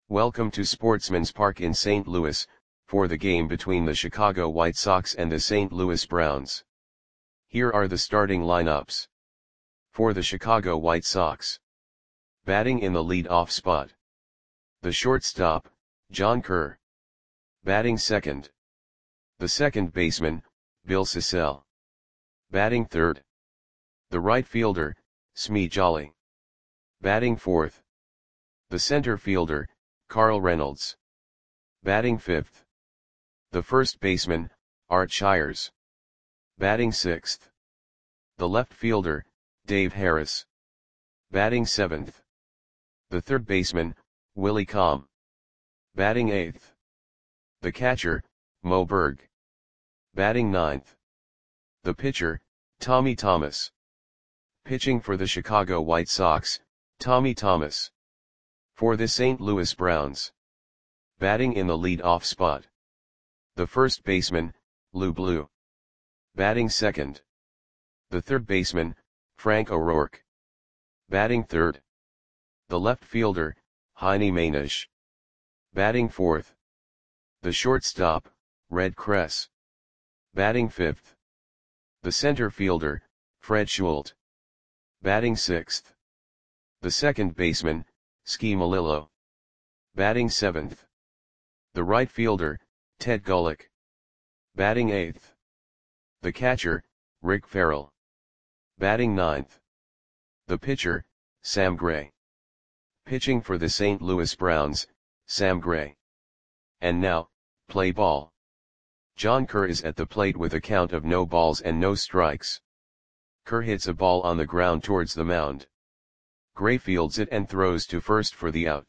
Welcome to Sportsman's Park in St. Louis, for the game between the Chicago White Sox and the St. Louis Browns. Here are the starting lineups. For the Chicago White Sox. Batting in the lead-off spot. The shortstop, John Kerr. Batting second. The second baseman, Bill Sissell. Batting third. The right fielder, Smee Jolly. Batting fourth. The center fielder, Carl Reynolds. Batting fifth. The first baseman, Art Shires. Batting sixth. The left fielder, Dave Harris. Batting seventh. The third baseman, Willie Comm. Batting eighth. The catcher, Mo Berg. Batting ninth. The pitcher, Tommy Thomas. Pitching for the Chicago White Sox, Tommy Thomas. For the St. Louis Browns. Batting in the lead-off spot. The first baseman, Lou Blue. Batting second. The third baseman, Frank O'Rourke. Batting third. The left fielder, Heine Mainish. Batting fourth. The shortstop, Red Kress. Batting fifth. The center fielder, Fred Schult. Batting sixth. The second baseman, Ski Malillo. Batting seventh. The right fielder, Ted Gulick. Batting eighth. The catcher, Rick Farrell. Batting ninth. The pitcher, Sam Gray. Pitching for the St. Louis Browns, Sam Gray. And now, play ball. John Kerr is at the plate with a count of no balls and no strikes. Kerr hits a ball on the ground towards the mound. Gray fields it and throws to first for the out.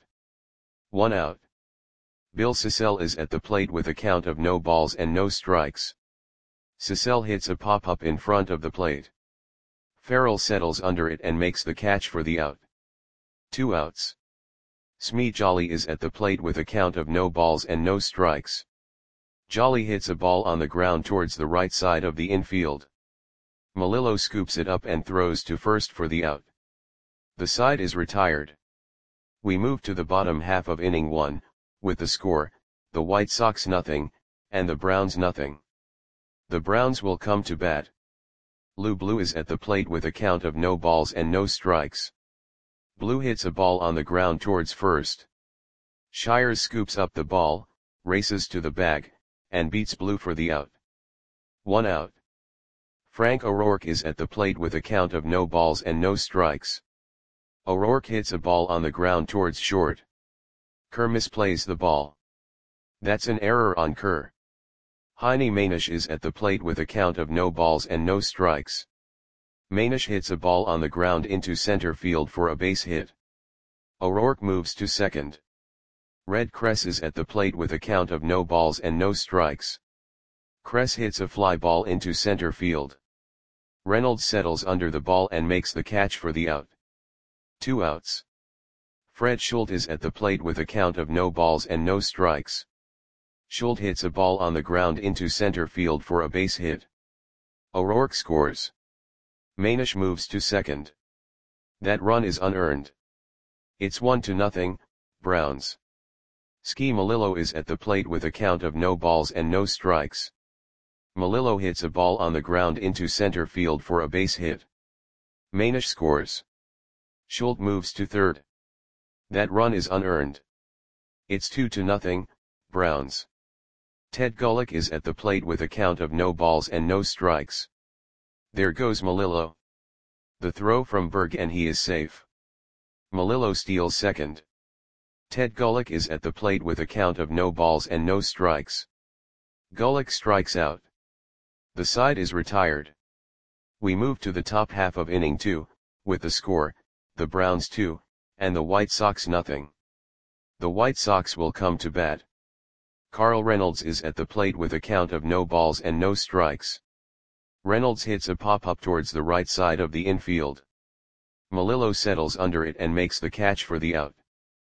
1 out. Bill Sissell is at the plate with a count of no balls and no strikes. Sissell hits a pop-up in front of the plate. Farrell settles under it and makes the catch for the out. 2 outs. Smee Jolly is at the plate with a count of no balls and no strikes. Jolly hits a ball on the ground towards the right side of the infield. Malillo scoops it up and throws to first for the out. The side is retired. We move to the bottom half of inning 1, with the score, the White Sox 0, and the Browns 0. The Browns will come to bat. Lou Blue is at the plate with a count of no balls and no strikes. Blue hits a ball on the ground towards first. Shires scoops up the ball, races to the bag, and beats Blue for the out. 1 out. Frank O'Rourke is at the plate with a count of no balls and no strikes. O'Rourke hits a ball on the ground towards short. Kerr misplays the ball. That's an error on Kerr. Heine Mainish is at the plate with a count of no balls and no strikes. Mainish hits a ball on the ground into center field for a base hit. O'Rourke moves to second. Red Kress is at the plate with a count of no balls and no strikes. Kress hits a fly ball into center field. Reynolds settles under the ball and makes the catch for the out. 2 outs. Fred Schult is at the plate with a count of no balls and no strikes. Schult hits a ball on the ground into center field for a base hit. O'Rourke scores. Mainish moves to second. That run is unearned. It's 1-0, Browns. Ski Malillo is at the plate with a count of no balls and no strikes. Malillo hits a ball on the ground into center field for a base hit. Mainish scores. Schult moves to third. That run is unearned. It's 2-0, Browns. Ted Gulick is at the plate with a count of no balls and no strikes. There goes Malillo. The throw from Berg and he is safe. Malillo steals second. Ted Gulick is at the plate with a count of no balls and no strikes. Gulick strikes out. The side is retired. We move to the top half of inning 2, with the score, the Browns 2, and the White Sox 0. The White Sox will come to bat. Carl Reynolds is at the plate with a count of no balls and no strikes. Reynolds hits a pop-up towards the right side of the infield. Malillo settles under it and makes the catch for the out.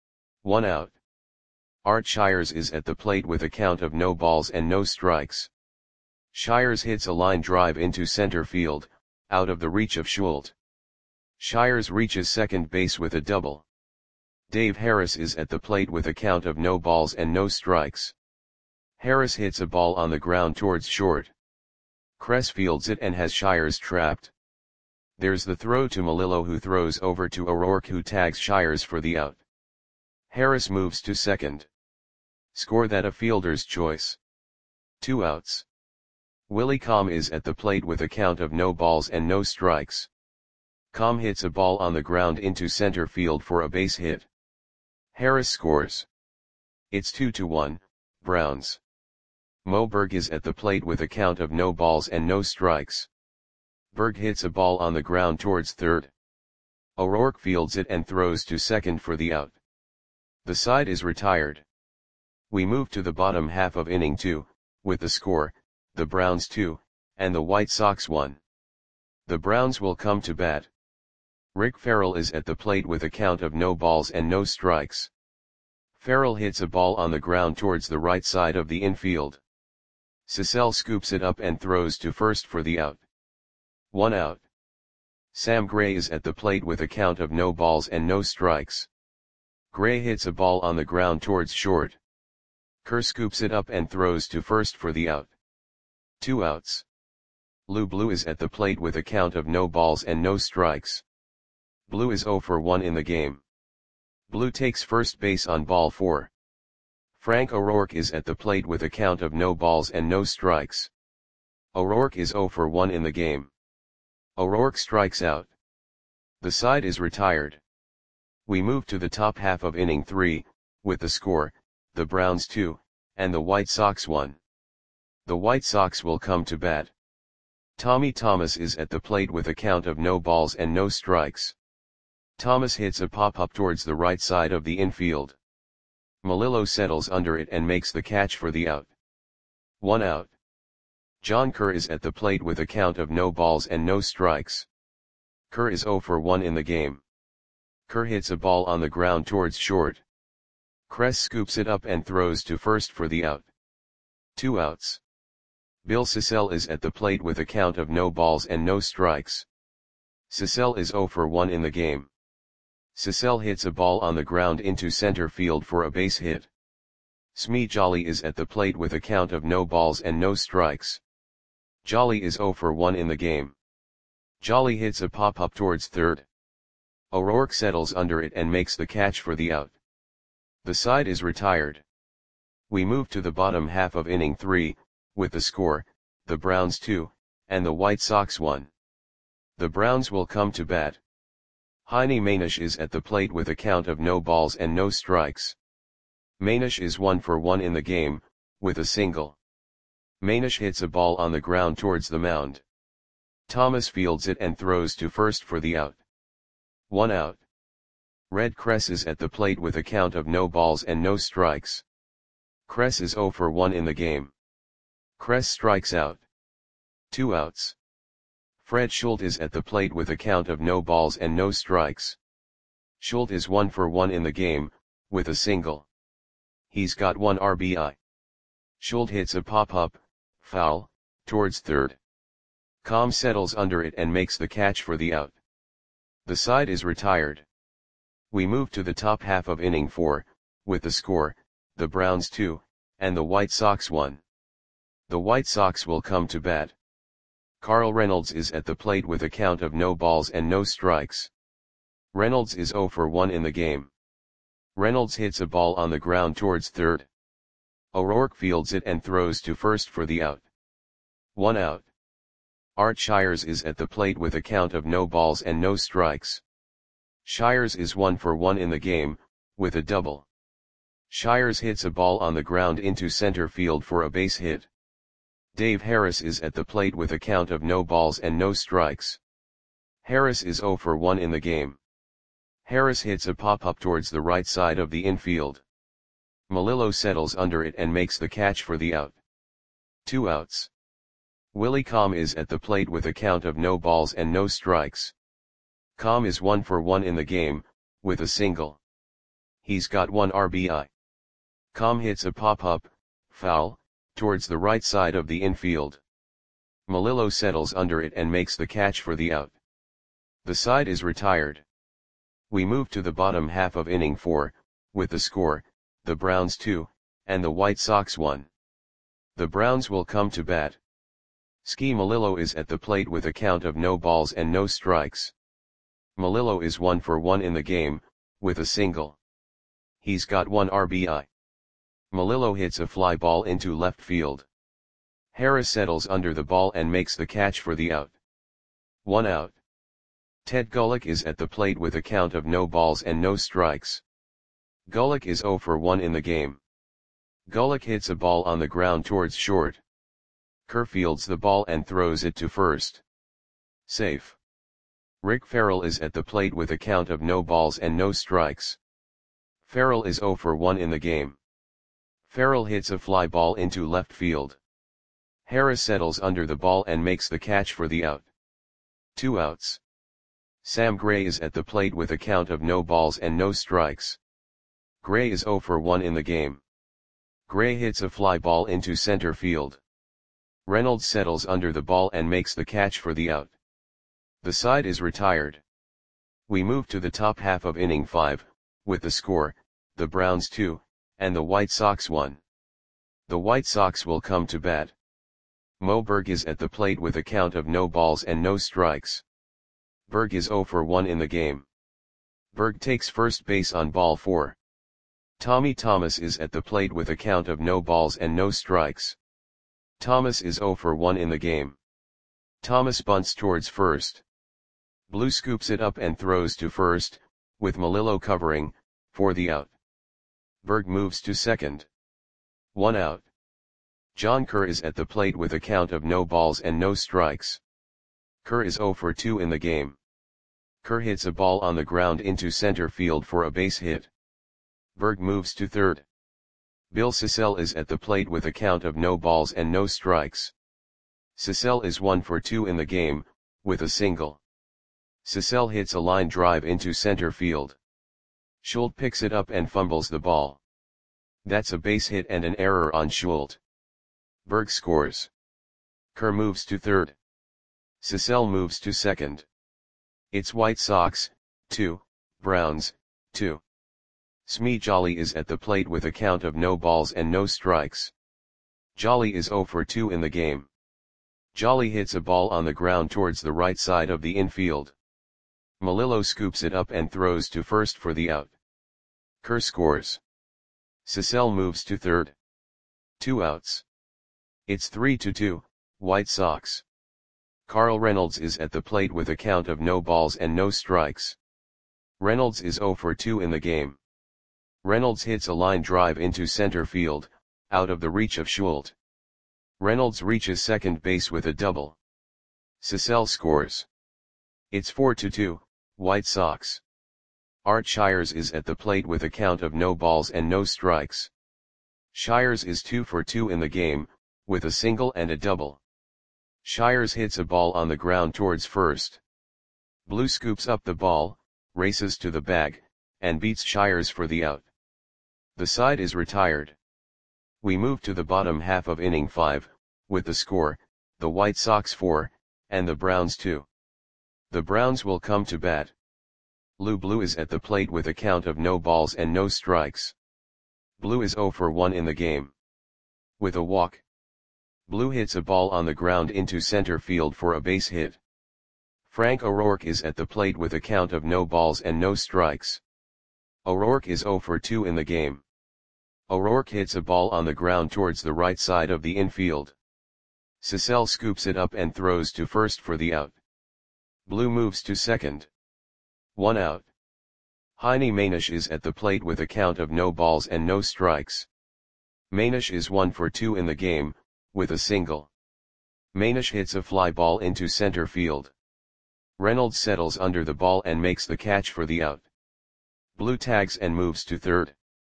1 out. Art Shires is at the plate with a count of no balls and no strikes. Shires hits a line drive into center field, out of the reach of Schult. Shires reaches second base with a double. Dave Harris is at the plate with a count of no balls and no strikes. Harris hits a ball on the ground towards short. Kress fields it and has Shires trapped. There's the throw to Melillo, who throws over to O'Rourke, who tags Shires for the out. Harris moves to second. Score that a fielder's choice. 2 outs. Willie Comm is at the plate with a count of no balls and no strikes. Comm hits a ball on the ground into center field for a base hit. Harris scores. It's 2-1, Browns. Mo Berg is at the plate with a count of no balls and no strikes. Berg hits a ball on the ground towards third. O'Rourke fields it and throws to second for the out. The side is retired. We move to the bottom half of inning 2, with the score, the Browns 2, and the White Sox 1. The Browns will come to bat. Rick Farrell is at the plate with a count of no balls and no strikes. Farrell hits a ball on the ground towards the right side of the infield. Cecil scoops it up and throws to first for the out. 1 out. Sam Gray is at the plate with a count of no balls and no strikes. Gray hits a ball on the ground towards short. Kerr scoops it up and throws to first for the out. 2 outs. Lou Blue is at the plate with a count of no balls and no strikes. Blue is 0 for 1 in the game. Blue takes first base on ball 4. Frank O'Rourke is at the plate with a count of no balls and no strikes. O'Rourke is 0 for 1 in the game. O'Rourke strikes out. The side is retired. We move to the top half of inning 3, with the score, the Browns 2, and the White Sox 1. The White Sox will come to bat. Tommy Thomas is at the plate with a count of no balls and no strikes. Thomas hits a pop-up towards the right side of the infield. Melillo settles under it and makes the catch for the out. 1 out. John Kerr is at the plate with a count of no balls and no strikes. Kerr is 0 for 1 in the game. Kerr hits a ball on the ground towards short. Kress scoops it up and throws to first for the out. 2 outs. Bill Cecil is at the plate with a count of no balls and no strikes. Cecil is 0 for 1 in the game. Cecil hits a ball on the ground into center field for a base hit. Smee Jolly is at the plate with a count of no balls and no strikes. Jolly is 0 for 1 in the game. Jolly hits a pop-up towards third. O'Rourke settles under it and makes the catch for the out. The side is retired. We move to the bottom half of inning 3, with the score, the Browns 2, and the White Sox 1. The Browns will come to bat. Heine Manish is at the plate with a count of no balls and no strikes. Manish is 1 for 1 in the game, with a single. Manish hits a ball on the ground towards the mound. Thomas fields it and throws to first for the out. 1 out. Red Kress is at the plate with a count of no balls and no strikes. Kress is 0 for 1 in the game. Kress strikes out. 2 outs. Fred Schultz is at the plate with a count of no balls and no strikes. Schultz is 1 for 1 in the game, with a single. He's got 1 RBI. Schultz hits a pop-up, foul, towards third. Comm settles under it and makes the catch for the out. The side is retired. We move to the top half of inning 4, with the score, the Browns 2, and the White Sox 1. The White Sox will come to bat. Carl Reynolds is at the plate with a count of no balls and no strikes. Reynolds is 0 for 1 in the game. Reynolds hits a ball on the ground towards third. O'Rourke fields it and throws to first for the out. 1 out. Art Shires is at the plate with a count of no balls and no strikes. Shires is 1 for 1 in the game, with a double. Shires hits a ball on the ground into center field for a base hit. Dave Harris is at the plate with a count of no balls and no strikes. Harris is 0 for 1 in the game. Harris hits a pop-up towards the right side of the infield. Melillo settles under it and makes the catch for the out. 2 outs. Willie Comm is at the plate with a count of no balls and no strikes. Comm is 1 for 1 in the game, with a single. He's got 1 RBI. Comm hits a pop-up, foul, towards the right side of the infield. Melillo settles under it and makes the catch for the out. The side is retired. We move to the bottom half of inning 4, with the score, the Browns 2, and the White Sox 1. The Browns will come to bat. Ski Melillo is at the plate with a count of no balls and no strikes. Melillo is 1 for 1 in the game, with a single. He's got 1 RBI. Melillo hits a fly ball into left field. Harris settles under the ball and makes the catch for the out. 1 out. Ted Gulick is at the plate with a count of no balls and no strikes. Gulick is 0 for 1 in the game. Gulick hits a ball on the ground towards short. Kerr fields the ball and throws it to first. Safe. Rick Farrell is at the plate with a count of no balls and no strikes. Farrell is 0 for 1 in the game. Farrell hits a fly ball into left field. Harris settles under the ball and makes the catch for the out. 2 outs. Sam Gray is at the plate with a count of no balls and no strikes. Gray is 0 for 1 in the game. Gray hits a fly ball into center field. Reynolds settles under the ball and makes the catch for the out. The side is retired. We move to the top half of inning 5, with the score, the Browns 2, and the White Sox 1. The White Sox will come to bat. Mo Berg is at the plate with a count of no balls and no strikes. Berg is 0 for 1 in the game. Berg takes first base on ball 4. Tommy Thomas is at the plate with a count of no balls and no strikes. Thomas is 0 for 1 in the game. Thomas bunts towards first. Blue scoops it up and throws to first, with Melillo covering, for the out. Berg moves to second. 1 out. John Kerr is at the plate with a count of no balls and no strikes. Kerr is 0 for 2 in the game. Kerr hits a ball on the ground into center field for a base hit. Berg moves to third. Bill Sissell is at the plate with a count of no balls and no strikes. Sissell is 1 for 2 in the game, with a single. Sissell hits a line drive into center field. Schultz picks it up and fumbles the ball. That's a base hit and an error on Schultz. Berg scores. Kerr moves to third. Sissell moves to second. It's White Sox, 2, Browns, 2. Smee Jolly is at the plate with a count of no balls and no strikes. Jolly is 0 for 2 in the game. Jolly hits a ball on the ground towards the right side of the infield. Melillo scoops it up and throws to first for the out. Kerr scores. Sissell moves to third. 2 outs. It's 3-2, White Sox. Carl Reynolds is at the plate with a count of no balls and no strikes. Reynolds is 0 for 2 in the game. Reynolds hits a line drive into center field, out of the reach of Schultz. Reynolds reaches second base with a double. Sissell scores. It's 4-2, White Sox. Art Shires is at the plate with a count of no balls and no strikes. Shires is 2 for 2 in the game, with a single and a double. Shires hits a ball on the ground towards first. Blue scoops up the ball, races to the bag, and beats Shires for the out. The side is retired. We move to the bottom half of inning 5, with the score, the White Sox 4, and the Browns 2. The Browns will come to bat. Lou Blue is at the plate with a count of no balls and no strikes. Blue is 0 for 1 in the game. With a walk. Blue hits a ball on the ground into center field for a base hit. Frank O'Rourke is at the plate with a count of no balls and no strikes. O'Rourke is 0 for 2 in the game. O'Rourke hits a ball on the ground towards the right side of the infield. Sissell scoops it up and throws to first for the out. Blue moves to second. 1 out. Heine Manish is at the plate with a count of no balls and no strikes. Manish is 1 for 2 in the game, with a single. Manish hits a fly ball into center field. Reynolds settles under the ball and makes the catch for the out. Blue tags and moves to third.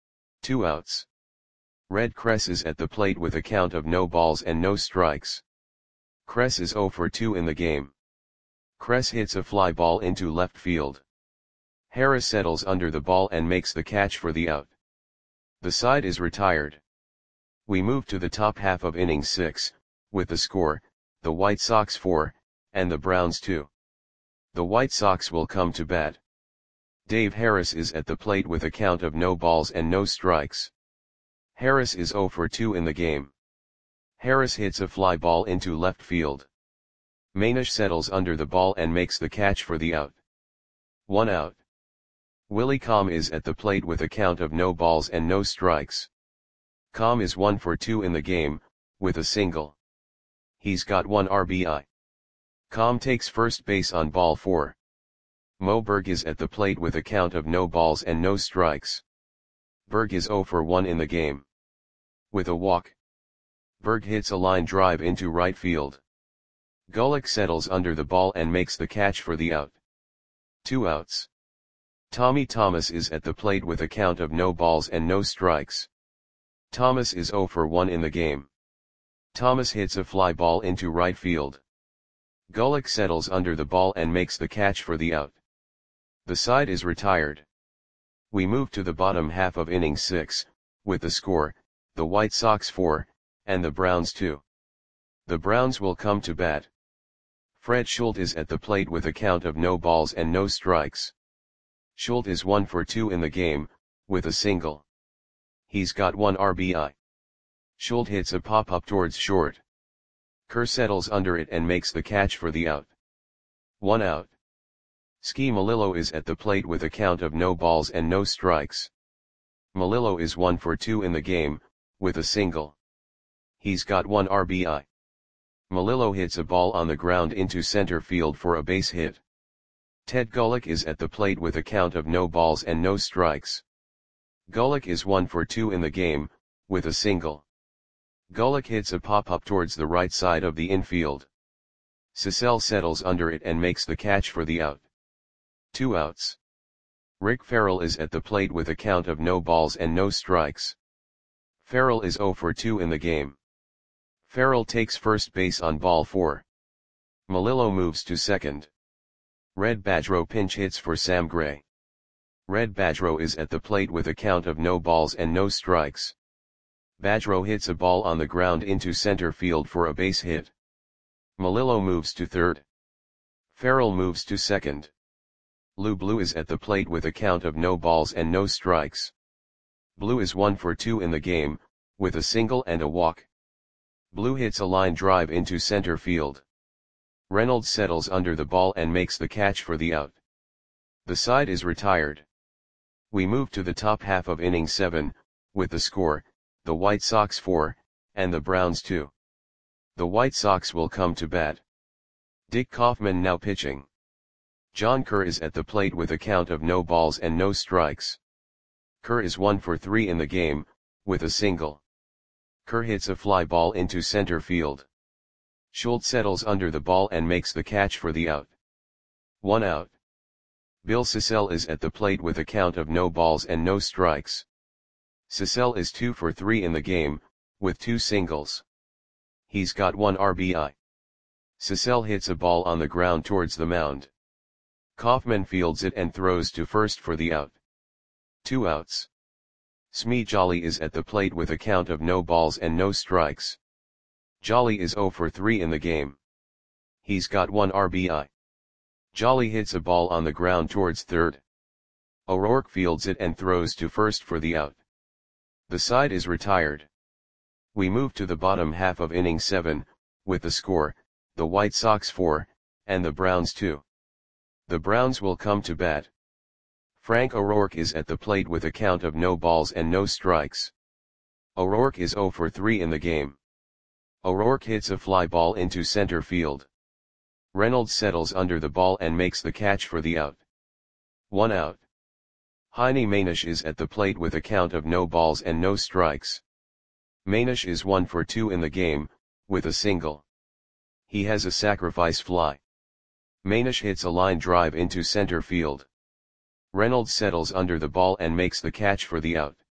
2 outs. Red Kress is at the plate with a count of no balls and no strikes. Kress is 0 for 2 in the game. Kress hits a fly ball into left field. Harris settles under the ball and makes the catch for the out. The side is retired. We move to the top half of inning 6, with the score, the White Sox 4, and the Browns 2. The White Sox will come to bat. Dave Harris is at the plate with a count of no balls and no strikes. Harris is 0 for 2 in the game. Harris hits a fly ball into left field. Manish settles under the ball and makes the catch for the out. 1 out. Willie Calm is at the plate with a count of no balls and no strikes. Calm is 1 for 2 in the game, with a single. He's got 1 RBI. Calm takes first base on ball 4. Mo Berg is at the plate with a count of no balls and no strikes. Berg is 0 for 1 in the game. With a walk. Berg hits a line drive into right field. Golick settles under the ball and makes the catch for the out. 2 outs. Tommy Thomas is at the plate with a count of no balls and no strikes. Thomas is 0 for 1 in the game. Thomas hits a fly ball into right field. Golick settles under the ball and makes the catch for the out. The side is retired. We move to the bottom half of inning 6, with the score, the White Sox 4, and the Browns 2. The Browns will come to bat. Fred Schultz is at the plate with a count of no balls and no strikes. Schultz is 1 for 2 in the game, with a single. He's got 1 RBI. Schultz hits a pop-up towards short. Kerr settles under it and makes the catch for the out. 1 out. Ski Melillo is at the plate with a count of no balls and no strikes. Melillo is 1 for 2 in the game, with a single. He's got 1 RBI. Melillo hits a ball on the ground into center field for a base hit. Ted Golick is at the plate with a count of no balls and no strikes. Golick is 1 for 2 in the game, with a single. Golick hits a pop-up towards the right side of the infield. Sissel settles under it and makes the catch for the out. 2 outs. Rick Farrell is at the plate with a count of no balls and no strikes. Farrell is 0 for 2 in the game. Farrell takes first base on ball 4. Melillo moves to second. Red Badgerow pinch hits for Sam Gray. Red Badgerow is at the plate with a count of no balls and no strikes. Badgerow hits a ball on the ground into center field for a base hit. Melillo moves to third. Farrell moves to second. Lou Blue is at the plate with a count of no balls and no strikes. Blue is 1 for 2 in the game, with a single and a walk. Blue hits a line drive into center field. Reynolds settles under the ball and makes the catch for the out. The side is retired. We move to the top half of inning 7, with the score, the White Sox 4, and the Browns 2. The White Sox will come to bat. Dick Kaufman now pitching. John Kerr is at the plate with a count of no balls and no strikes. Kerr is 1 for 3 in the game, with a single. Kerr hits a fly ball into center field. Schultz settles under the ball and makes the catch for the out. 1 out. Bill Sissel is at the plate with a count of no balls and no strikes. Sissel is 2 for 3 in the game, with 2 singles. He's got 1 RBI. Sissel hits a ball on the ground towards the mound. Kaufman fields it and throws to first for the out. 2 outs. Smee Jolly is at the plate with a count of no balls and no strikes. Jolly is 0 for 3 in the game. He's got 1 RBI. Jolly hits a ball on the ground towards third. O'Rourke fields it and throws to first for the out. The side is retired. We move to the bottom half of inning 7, with the score, the White Sox 4, and the Browns 2. The Browns will come to bat. Frank O'Rourke is at the plate with a count of no balls and no strikes. O'Rourke is 0 for 3 in the game. O'Rourke hits a fly ball into center field. Reynolds settles under the ball and makes the catch for the out. 1 out. Heine Manish is at the plate with a count of no balls and no strikes. Manish is 1 for 2 in the game, with a single. He has a sacrifice fly. Manish hits a line drive into center field. Reynolds settles under the ball and makes the catch for the out.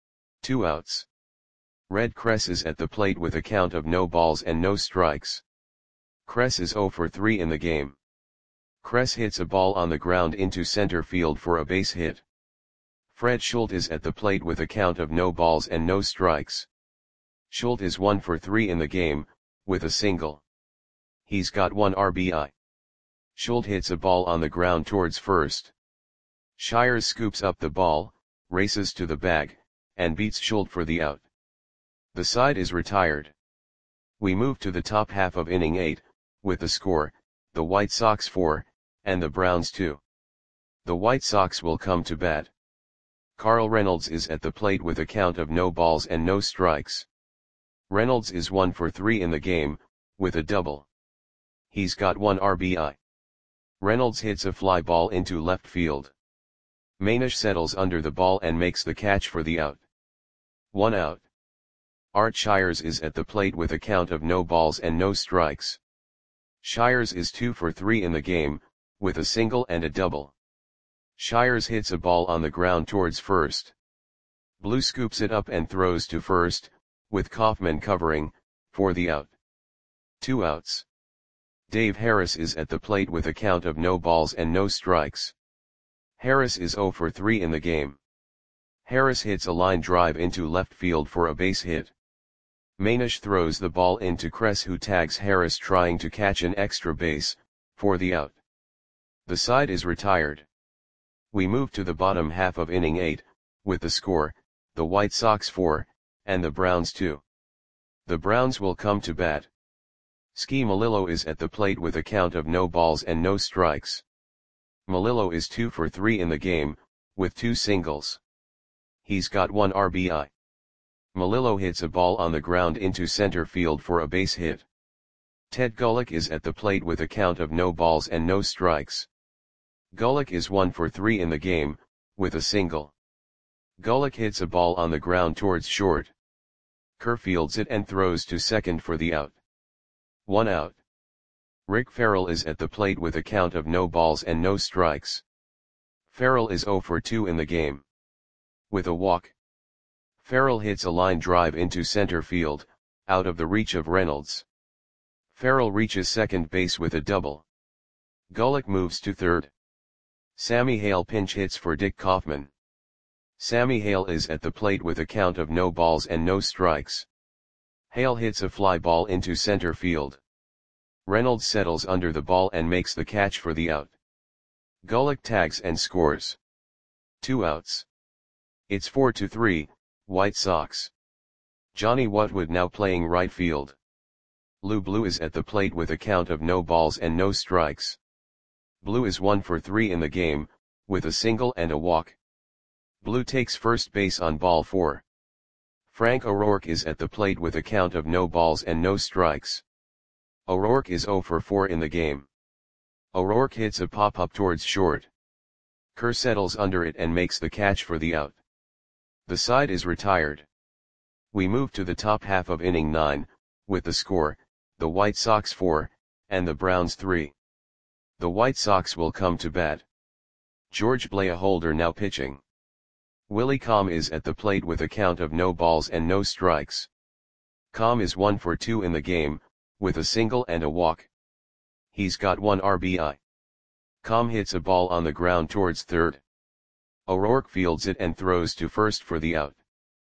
2 outs. Red Kress is at the plate with a count of no balls and no strikes. Kress is 0 for 3 in the game. Kress hits a ball on the ground into center field for a base hit. Fred Schultz is at the plate with a count of no balls and no strikes. Schultz is 1 for 3 in the game, with a single. He's got 1 RBI. Schultz hits a ball on the ground towards first. Shires scoops up the ball, races to the bag, and beats Schuld for the out. The side is retired. We move to the top half of inning 8, with the score, the White Sox 4, and the Browns 2. The White Sox will come to bat. Carl Reynolds is at the plate with a count of no balls and no strikes. Reynolds is 1 for 3 in the game, with a double. He's got 1 RBI. Reynolds hits a fly ball into left field. Manish settles under the ball and makes the catch for the out. 1 out. Art Shires is at the plate with a count of no balls and no strikes. Shires is 2 for 3 in the game, with a single and a double. Shires hits a ball on the ground towards first. Blue scoops it up and throws to first, with Kaufman covering, for the out. 2 outs. Dave Harris is at the plate with a count of no balls and no strikes. Harris is 0 for 3 in the game. Harris hits a line drive into left field for a base hit. Manish throws the ball into Kress, who tags Harris trying to catch an extra base, for the out. The side is retired. We move to the bottom half of inning 8, with the score, the White Sox 4, and the Browns 2. The Browns will come to bat. Ski Melillo is at the plate with a count of no balls and no strikes. Melillo is 2 for 3 in the game, with 2 singles. He's got 1 RBI. Melillo hits a ball on the ground into center field for a base hit. Ted Gulick is at the plate with a count of no balls and no strikes. Gulick is 1 for 3 in the game, with a single. Gulick hits a ball on the ground towards short. Kerr fields it and throws to second for the out. 1 out. Rick Farrell is at the plate with a count of no balls and no strikes. Farrell is 0 for 2 in the game. With a walk. Farrell hits a line drive into center field, out of the reach of Reynolds. Farrell reaches second base with a double. Gulick moves to third. Sammy Hale pinch hits for Dick Kaufman. Sammy Hale is at the plate with a count of no balls and no strikes. Hale hits a fly ball into center field. Reynolds settles under the ball and makes the catch for the out. Gulick tags and scores. 2 outs. It's 4-3, White Sox. Johnny Whatwood now playing right field. Lou Blue is at the plate with a count of no balls and no strikes. Blue is 1 for 3 in the game, with a single and a walk. Blue takes first base on ball 4. Frank O'Rourke is at the plate with a count of no balls and no strikes. O'Rourke is 0 for 4 in the game. O'Rourke hits a pop-up towards short. Kerr settles under it and makes the catch for the out. The side is retired. We move to the top half of inning 9, with the score, the White Sox 4, and the Browns 3. The White Sox will come to bat. George Blaholder now pitching. Willie Comm is at the plate with a count of no balls and no strikes. Comm is 1 for 2 in the game, with a single and a walk. He's got 1 RBI. Comm hits a ball on the ground towards third. O'Rourke fields it and throws to first for the out.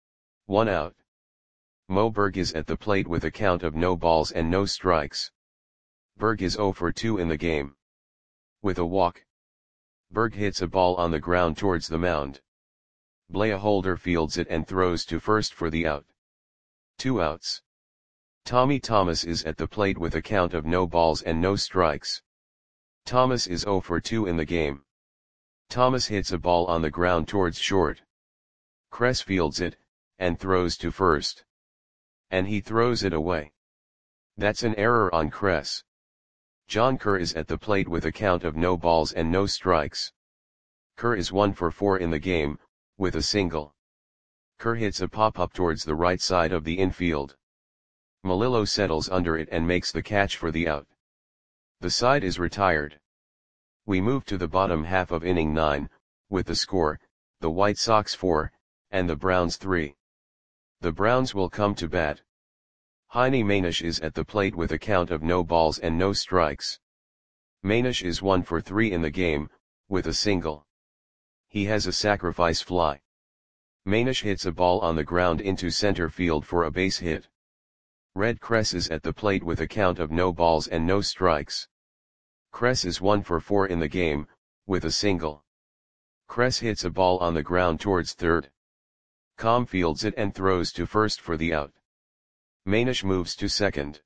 1 out. Mo Berg is at the plate with a count of no balls and no strikes. Berg is 0 for 2 in the game. With a walk. Berg hits a ball on the ground towards the mound. Blaholder fields it and throws to first for the out. 2 outs. Tommy Thomas is at the plate with a count of no balls and no strikes. Thomas is 0 for 2 in the game. Thomas hits a ball on the ground towards short. Kress fields it, and throws to first. And he throws it away. That's an error on Kress. John Kerr is at the plate with a count of no balls and no strikes. Kerr is 1 for 4 in the game, with a single. Kerr hits a pop-up towards the right side of the infield. Melillo settles under it and makes the catch for the out. The side is retired. We move to the bottom half of inning 9, with the score, the White Sox 4, and the Browns 3. The Browns will come to bat. Heine Manish is at the plate with a count of no balls and no strikes. Manish is 1 for 3 in the game, with a single. He has a sacrifice fly. Manish hits a ball on the ground into center field for a base hit. Red Kress is at the plate with a count of no balls and no strikes. Kress is 1 for 4 in the game, with a single. Kress hits a ball on the ground towards third. Com fields it and throws to first for the out. Manish moves to second.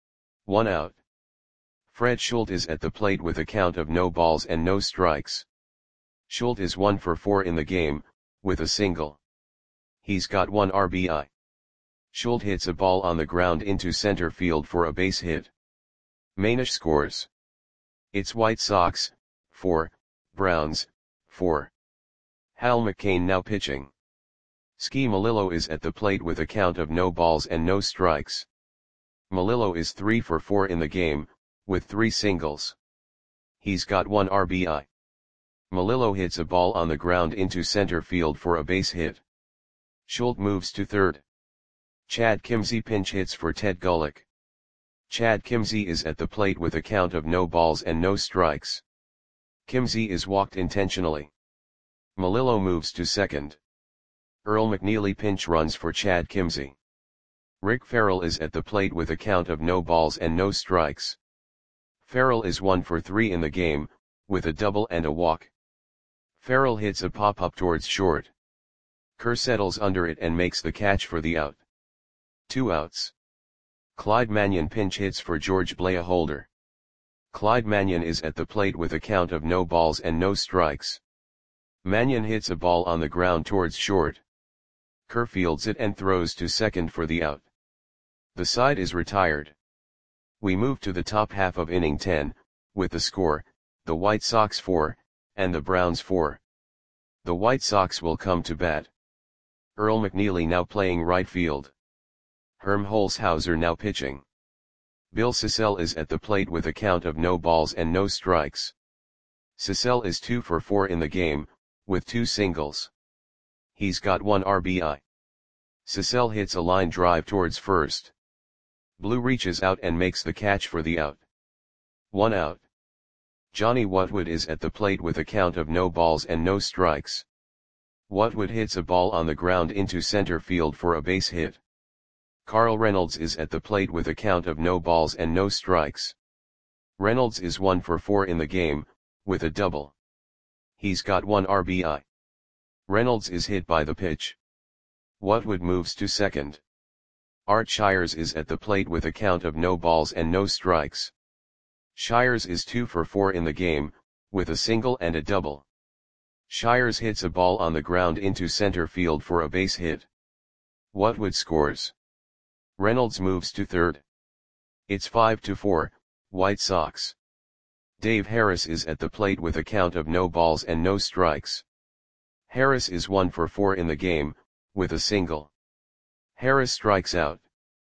1 out. Fred Schult is at the plate with a count of no balls and no strikes. Schult is 1 for 4 in the game, with a single. He's got 1 RBI. Schult hits a ball on the ground into center field for a base hit. Manish scores. It's White Sox, 4, Browns, 4. Hal McCain now pitching. Ski Melillo is at the plate with a count of no balls and no strikes. Melillo is 3 for 4 in the game, with 3 singles. He's got 1 RBI. Melillo hits a ball on the ground into center field for a base hit. Schult moves to third. Chad Kimzey pinch hits for Ted Gulick. Chad Kimzey is at the plate with a count of no balls and no strikes. Kimzey is walked intentionally. Melillo moves to second. Earl McNeely pinch runs for Chad Kimzey. Rick Farrell is at the plate with a count of no balls and no strikes. Farrell is 1 for 3 in the game, with a double and a walk. Farrell hits a pop-up towards short. Kerr settles under it and makes the catch for the out. 2 outs. Clyde Mannion pinch hits for George Blaholder. Clyde Mannion is at the plate with a count of no balls and no strikes. Mannion hits a ball on the ground towards short. Kerr fields it and throws to second for the out. The side is retired. We move to the top half of inning 10, with the score, the White Sox 4, and the Browns 4. The White Sox will come to bat. Earl McNeely now playing right field. Herm Holzhauser now pitching. Bill Sissell is at the plate with a count of no balls and no strikes. Sissell is 2 for 4 in the game, with 2 singles. He's got 1 RBI. Sissell hits a line drive towards first. Blue reaches out and makes the catch for the out. 1 out. Johnny Whatwood is at the plate with a count of no balls and no strikes. Whatwood hits a ball on the ground into center field for a base hit. Carl Reynolds is at the plate with a count of no balls and no strikes. Reynolds is 1 for 4 in the game, with a double. He's got 1 RBI. Reynolds is hit by the pitch. Whatwood moves to second. Art Shires is at the plate with a count of no balls and no strikes. Shires is 2 for 4 in the game, with a single and a double. Shires hits a ball on the ground into center field for a base hit. Whatwood scores. Reynolds moves to third. It's 5-4, White Sox. Dave Harris is at the plate with a count of no balls and no strikes. Harris is 1 for 4 in the game, with a single. Harris strikes out.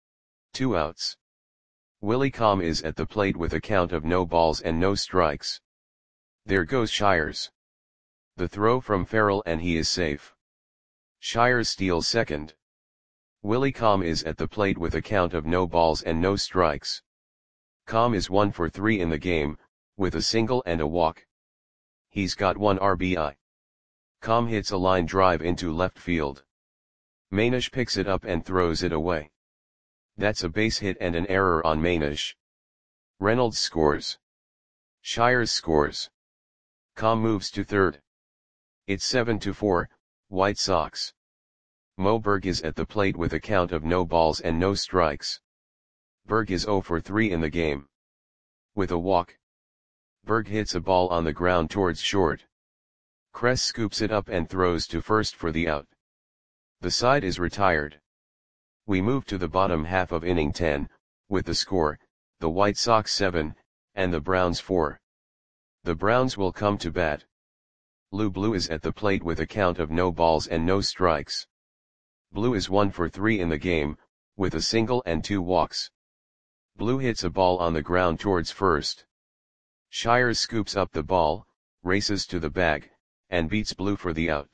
2 outs. Willie Com is at the plate with a count of no balls and no strikes. There goes Shires. The throw from Farrell and he is safe. Shires steals second. Willie Com is at the plate with a count of no balls and no strikes. Com is 1 for 3 in the game, with a single and a walk. He's got 1 RBI. Com hits a line drive into left field. Manish picks it up and throws it away. That's a base hit and an error on Manish. Reynolds scores. Shires scores. Com moves to third. It's 7-4, White Sox. Mo Berg is at the plate with a count of no balls and no strikes. Berg is 0 for 3 in the game. With a walk. Berg hits a ball on the ground towards short. Kress scoops it up and throws to first for the out. The side is retired. We move to the bottom half of inning 10, with the score, the White Sox 7, and the Browns 4. The Browns will come to bat. Lou Blue is at the plate with a count of no balls and no strikes. Blue is 1 for 3 in the game, with a single and 2 walks. Blue hits a ball on the ground towards first. Shires scoops up the ball, races to the bag, and beats Blue for the out.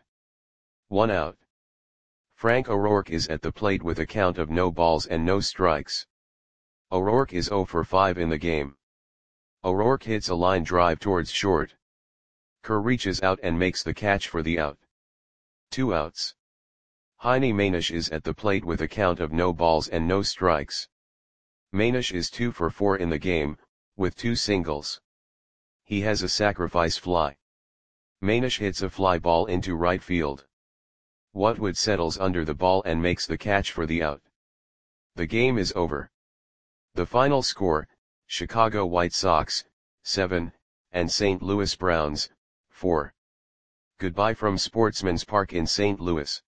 1 out. Frank O'Rourke is at the plate with a count of no balls and no strikes. O'Rourke is 0 for 5 in the game. O'Rourke hits a line drive towards short. Kerr reaches out and makes the catch for the out. 2 outs. Heine Manish is at the plate with a count of no balls and no strikes. Manish is 2 for 4 in the game, with 2 singles. He has a sacrifice fly. Manish hits a fly ball into right field. Whatwood settles under the ball and makes the catch for the out. The game is over. The final score, Chicago White Sox, 7, and St. Louis Browns, 4. Goodbye from Sportsman's Park in St. Louis.